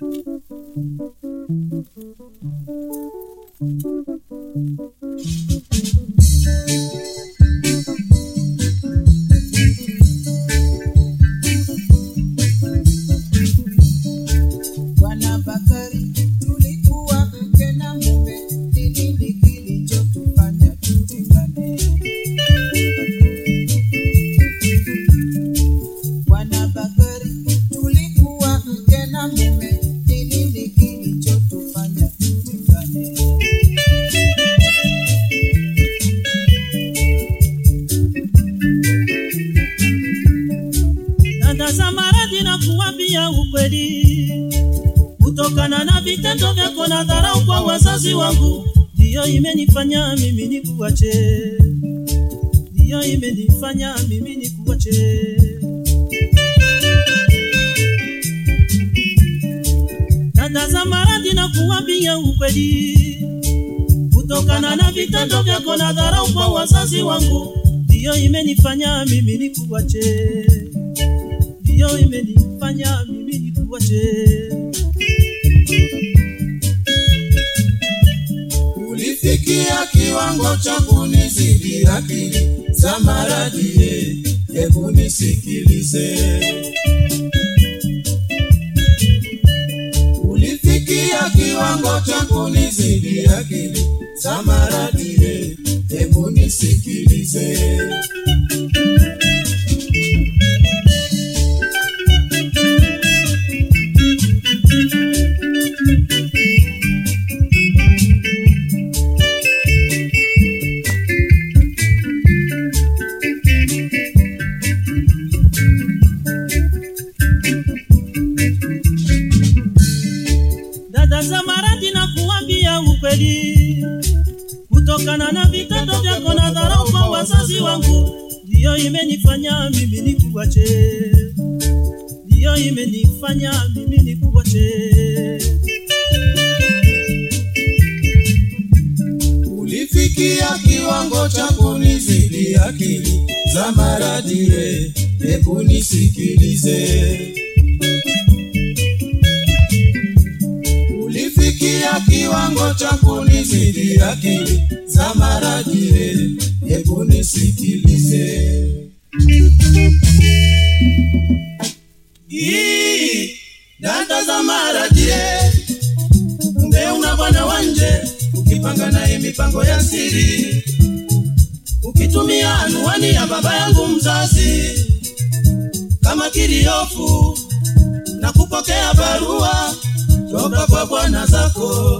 Bwana Bakari, tulikuwa mke na mume, ni nini kilichotufanya tutengane? Bwana Bakari, tulikuwa mke na mume, ni nini kilichotufanya tutengane? Dada Maradhi na kuambia ukweli, kutokana na vitendo vyako na dharau kwa wazazi wangu, ndiyo imenifanya mimi nikuache, ndiyo imenifanya mimi nikuache. Dada Maradhi na kuambia ukweli, kutokana na vitendo vyako na dharau kwa wazazi wangu, ndiyo imenifanya mimi nikuache, ndiyo imenifanya mimi nikuache. Ulifikia kiwango cha kunizidi akili, Maradhi, hebu nisikilize. Ulifikia kiwango cha kunizidi akili, Maradhi, hebu nisikilize. Dada Maradhi na kuambia ukweli, kutokana na vitendo vyako na dharau kwa wazazi wangu, ndiyo imenifanya mimi nikuache, ndiyo imenifanya mimi nikuache. Ulifikia kiwango cha kunizidi akili, Maradhi, hebu nisikilize. Ulifikia kiwango cha kunizidi akili, Maradhi, hebu nisikilize. Dada Maradhi, kumbe una bwana wanje, ukipanga naye mipango ya siri, ukitumia anwani ya baba yangu mzazi kama kiriofu, na kupokea barua toka kwa bwana zako.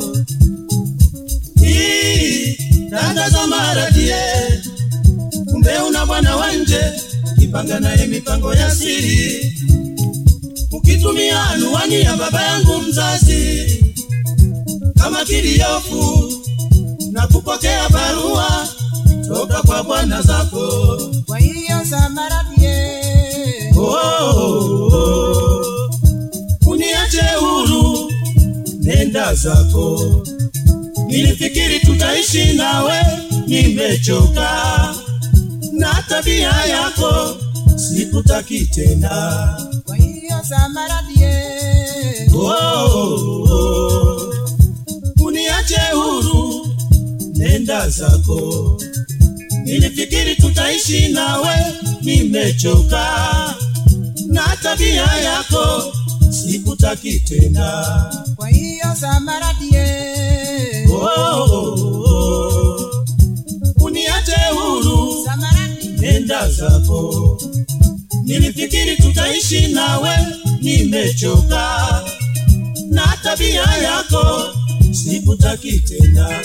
Dada Maradhi, kumbe una bwana wanje, ukipanga naye mipango ya siri, ukitumia anwani ya baba yangu mzazi kama kiriofu, na kupokea barua toka kwa bwana zako. Kwa hiyo Maradhi, uniache huru, nenda zako. Nilifikiri tutaishi nawe, nimechoka na tabia yako, sikutaki tena. Kwa hiyo Maradhi, uniache huru, nenda zako. Nilifikiri tutaishi nawe, nimechoka na tabia yako, sikutaki tena. Kwa hiyo Maradhi, uniache huru, nenda zako. Nilifikiri tutaishi nawe, nimechoka na tabia yako, sikutaki tena.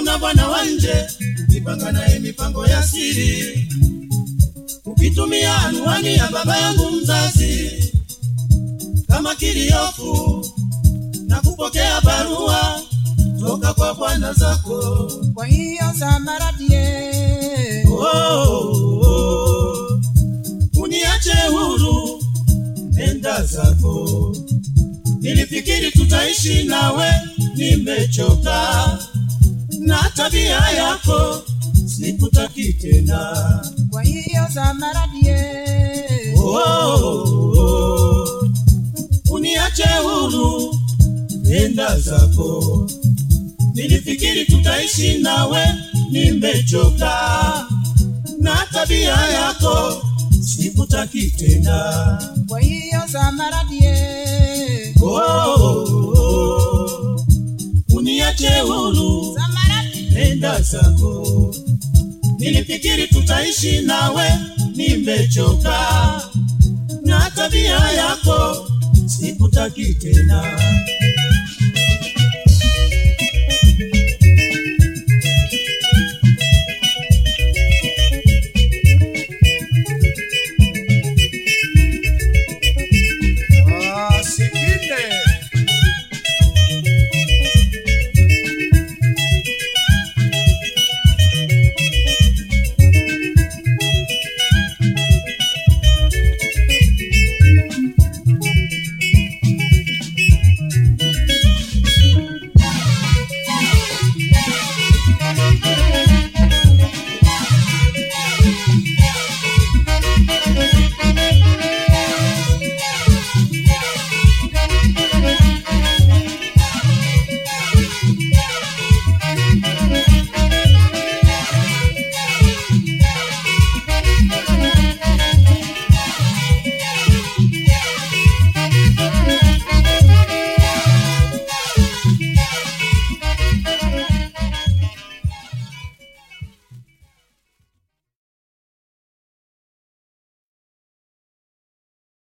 kuna bwana wanje ukipanga naye mipango ya siri, ukitumia anwani ya baba yangu mzazi kama kiliofu na kupokea barua toka kwa bwana zako. Kwa hiyo Samaradie, uniache huru, nenda zako. Nilifikiri tutaishi nawe, nimechoka na tabia yako, sikutaki tena. kwa hiyo Samaradie, uniache huru, nenda zako. Nilifikiri tutaishi nawe, nimechoka na tabia yako, sikutaki tena. kwa hiyo Samaradie, uniache huru, Samaradie, nenda zako. Nilifikiri tutaishi nawe, nimechoka na tabia yako, sikutaki tena.